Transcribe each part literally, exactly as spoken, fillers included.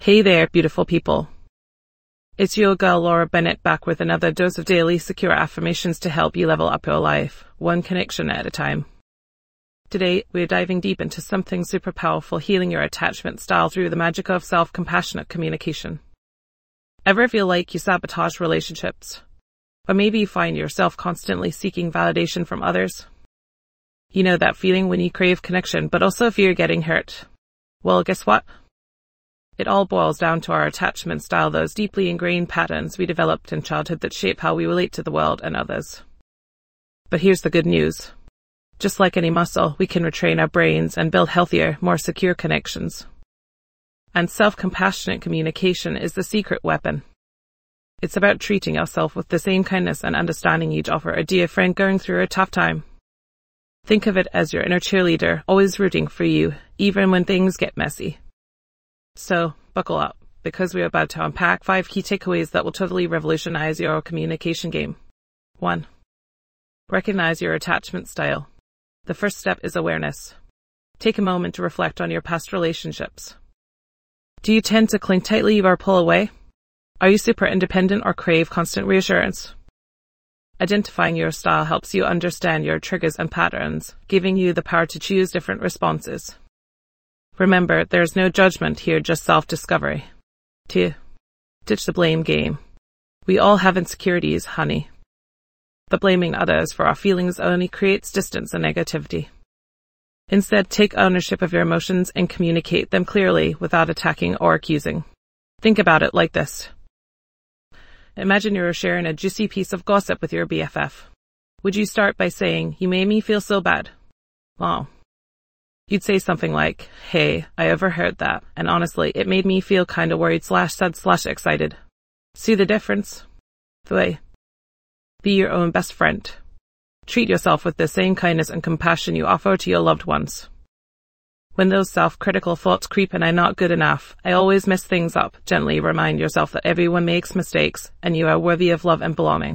Hey there, beautiful people. It's your girl Laura Bennett back with another dose of daily secure affirmations to help you level up your life, one connection at a time. Today, we're diving deep into something super powerful, healing your attachment style through the magic of self-compassionate communication. Ever feel like you sabotage relationships? Or maybe you find yourself constantly seeking validation from others? You know that feeling when you crave connection, but also fear getting hurt? Well, guess what? It all boils down to our attachment style, those deeply ingrained patterns we developed in childhood that shape how we relate to the world and others. But here's the good news. Just like any muscle, we can retrain our brains and build healthier, more secure connections. And self-compassionate communication is the secret weapon. It's about treating ourselves with the same kindness and understanding you'd offer a dear friend going through a tough time. Think of it as your inner cheerleader, always rooting for you, even when things get messy. So, buckle up, because we're about to unpack five key takeaways that will totally revolutionize your communication game. One. Recognize your attachment style. The first step is awareness. Take a moment to reflect on your past relationships. Do you tend to cling tightly or pull away? Are you super independent or crave constant reassurance? Identifying your style helps you understand your triggers and patterns, giving you the power to choose different responses. Remember, there's no judgment here, just self-discovery. Two. Ditch the blame game. We all have insecurities, honey. But blaming others for our feelings only creates distance and negativity. Instead, take ownership of your emotions and communicate them clearly without attacking or accusing. Think about it like this. Imagine you're sharing a juicy piece of gossip with your B F F. Would you start by saying, "You made me feel so bad"? Wow. You'd say something like, "Hey, I overheard that, and honestly, it made me feel kinda worried slash sad slash excited." See the difference? Three. Be your own best friend. Treat yourself with the same kindness and compassion you offer to your loved ones. When those self-critical thoughts creep in, "I'm not good enough, I always mess things up," gently remind yourself that everyone makes mistakes and you are worthy of love and belonging.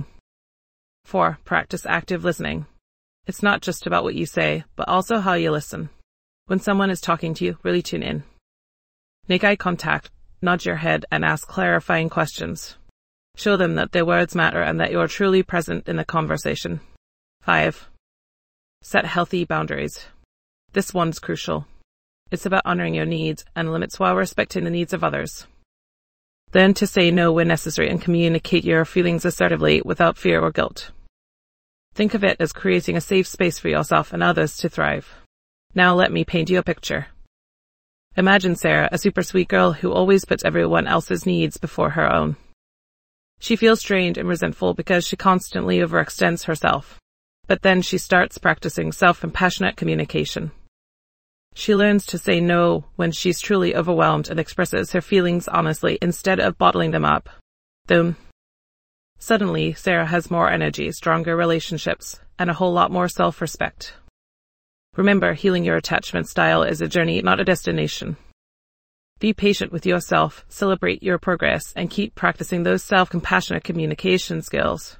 Four. Practice active listening. It's not just about what you say, but also how you listen. When someone is talking to you, really tune in. Make eye contact, nod your head, and ask clarifying questions. Show them that their words matter and that you're truly present in the conversation. Five. Set healthy boundaries. This one's crucial. It's about honoring your needs and limits while respecting the needs of others. Learn to say no when necessary and communicate your feelings assertively without fear or guilt. Think of it as creating a safe space for yourself and others to thrive. Now let me paint you a picture. Imagine Sarah, a super sweet girl who always puts everyone else's needs before her own. She feels drained and resentful because she constantly overextends herself. But then she starts practicing self-compassionate communication. She learns to say no when she's truly overwhelmed and expresses her feelings honestly instead of bottling them up. Boom. Suddenly, Sarah has more energy, stronger relationships, and a whole lot more self-respect. Remember, healing your attachment style is a journey, not a destination. Be patient with yourself, celebrate your progress, and keep practicing those self-compassionate communication skills.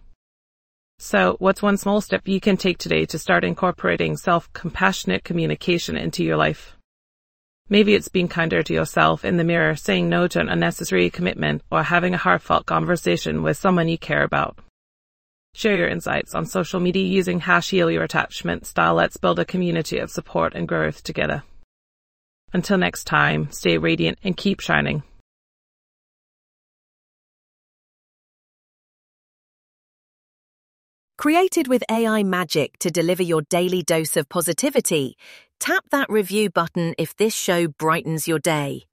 So, what's one small step you can take today to start incorporating self-compassionate communication into your life? Maybe it's being kinder to yourself in the mirror, saying no to an unnecessary commitment, or having a heartfelt conversation with someone you care about. Share your insights on social media using hash heal your attachment style. Let's build a community of support and growth together. Until next time, stay radiant and keep shining. Created with A I magic to deliver your daily dose of positivity, tap that review button if this show brightens your day.